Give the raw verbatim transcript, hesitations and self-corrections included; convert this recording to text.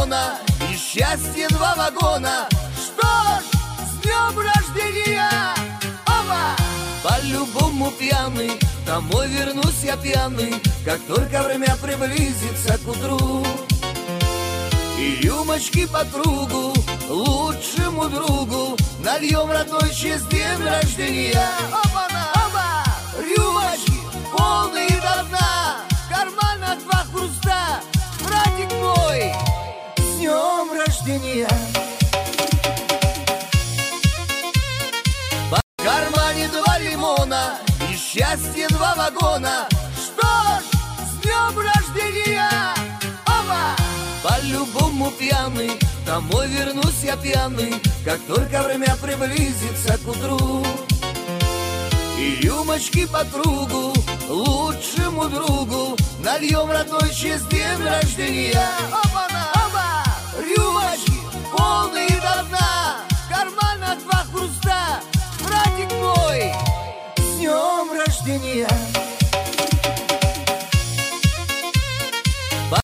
лимона и счастье два вагона. Что ж, с днем рождения! Опа! По-любому пьяный, домой вернусь я пьяный, как только время приблизится к утру. И рюмочки по кругу лучшему другу нальем, родной, честь день рождения. Опа-на! Опа! Рюмочки полные до дна, в карманах два хруста. Братик мой, с днем рождения! В кармане два лимона и счастье два вагона. Что ж, с днем рождения! Опа! По-любому пьяный, домой вернусь я пьяный, как только время приблизится к утру. И рюмочки по кругу лучшему другу нальем, родной, честь день рождения. Опа-на! Опа! Рюмочки полные до дна, в карманах два хруста. Братик мой, с днем рождения!